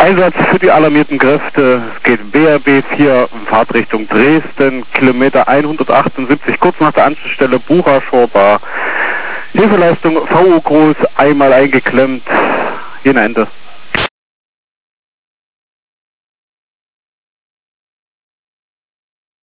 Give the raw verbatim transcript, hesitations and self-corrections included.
Einsatz für die alarmierten Kräfte. Es geht B R B vier in Fahrtrichtung Dresden, Kilometer hundertachtundsiebzig, kurz nach der Anschlussstelle Buchachorbar. Hilfeleistung V U groß, einmal eingeklemmt. Jena Ende.